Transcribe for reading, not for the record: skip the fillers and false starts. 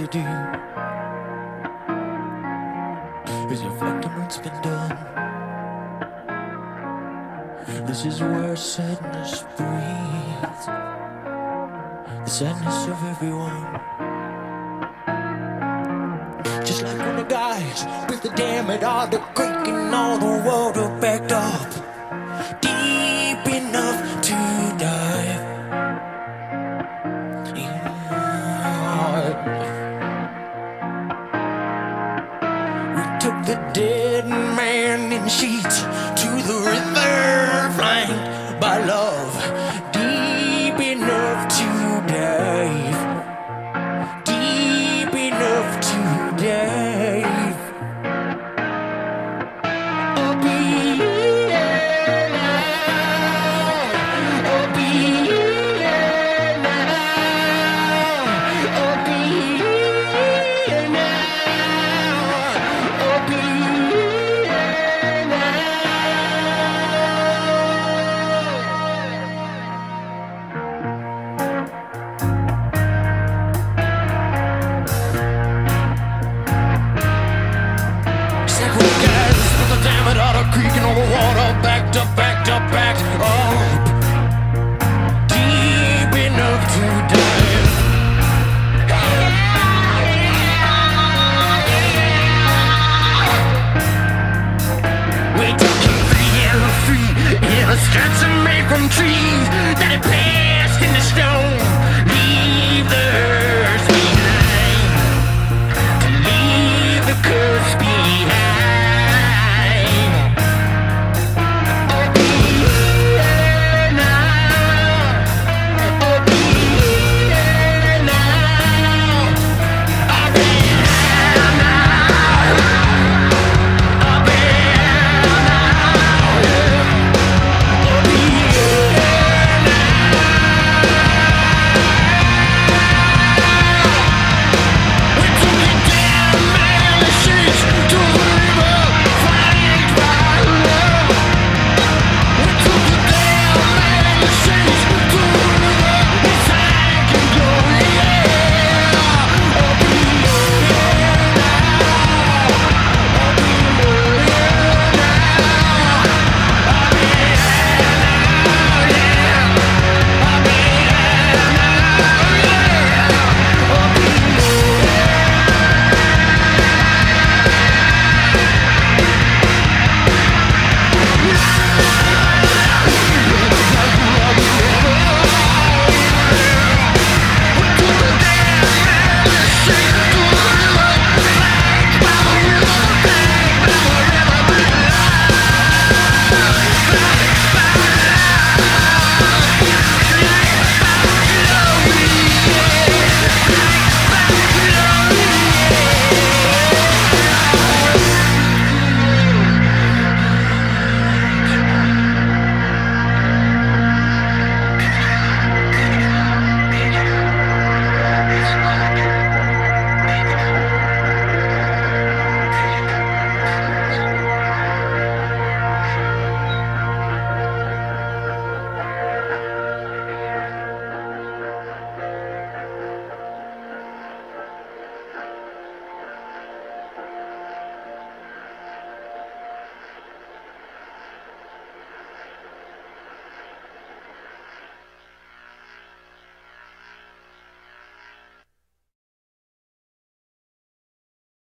you do is reflect on what's been done. This is where sadness breathes, the sadness of everyone. Just like when the guys with the dam at all the creek and all the water backed up deep enough to dive. We took the dead man in sheets to the river flanked by love, deep enough to dive, deep enough to dive. Creaking on the water, backed up, backed up, backed up, deep enough to dive. We took it free and free in a stretch made from trees.